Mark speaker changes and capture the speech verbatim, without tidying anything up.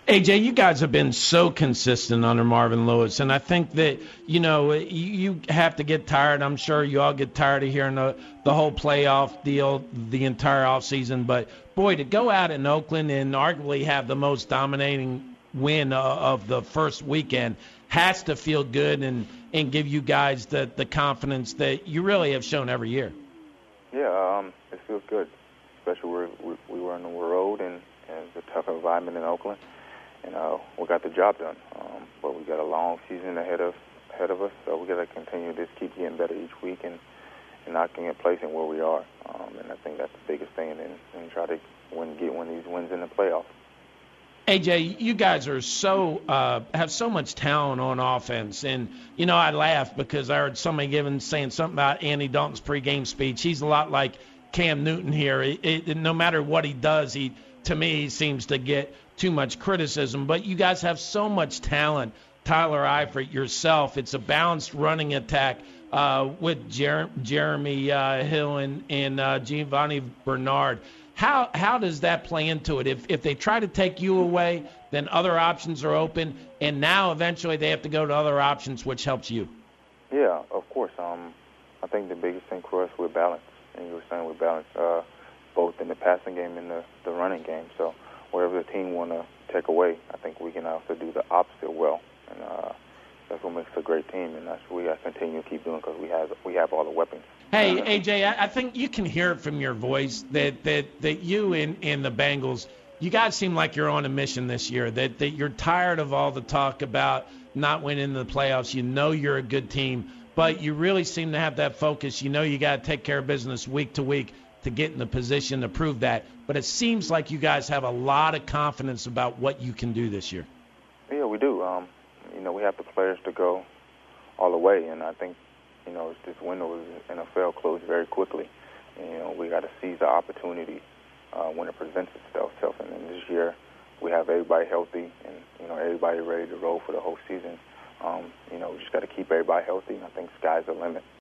Speaker 1: A J, you guys have been so consistent under Marvin Lewis, and I think that, you know, you, you have to get tired. I'm sure you all get tired of hearing the, the whole playoff deal the entire offseason. But, boy, to go out in Oakland and arguably have the most dominating win uh, of the first weekend has to feel good and, and give you guys the, the confidence that you really have shown every year.
Speaker 2: Yeah, um, it feels good, especially we're, we, we were on the road and, and it's a tough environment in Oakland. And uh, we got the job done, um, but we got a long season ahead of ahead of us, so we got to continue to just keep getting better each week and, and not getting placing where we are. Um, and I think that's the biggest thing, and, and try to win, get one of these wins in the playoffs.
Speaker 1: A J, you guys are so uh, have so much talent on offense, and you know I laugh because I heard somebody giving saying something about Andy Dalton's pregame speech. He's a lot like Cam Newton here. It, it, no matter what he does, he to me he seems to get too much criticism, but you guys have so much talent. Tyler Eifert, yourself, it's a balanced running attack uh, with Jer- Jeremy uh, Hill and, and uh, Giovanni Bernard. How how does that play into it? If if they try to take you away, then other options are open, and now eventually they have to go to other options, which helps you.
Speaker 2: Yeah, of course. Um, I think the biggest thing for us, we're balanced, and you were saying we're balanced uh, both in the passing game and the, the running game. So whatever the team want to take away, I think we can also do the opposite well, and uh, that's what makes a great team, and that's what we got to continue to keep doing because we have we have all the weapons.
Speaker 1: Hey, A J, I I think you can hear it from your voice that that, that you and, and the Bengals, you guys seem like you're on a mission this year, that, that you're tired of all the talk about not winning the playoffs. You know you're a good team, but you really seem to have that focus. You know you got to take care of business week to week to get in the position to prove that. But it seems like you guys have a lot of confidence about what you can do this year.
Speaker 2: Yeah, we do. Um, you know, we have the players to go all the way, and I think, you know, this window in the N F L closed very quickly. And, you know, we got to seize the opportunity uh, when it presents itself. And then this year, we have everybody healthy and, you know, everybody ready to roll for the whole season. Um, you know, we just got to keep everybody healthy, and I think sky's the limit.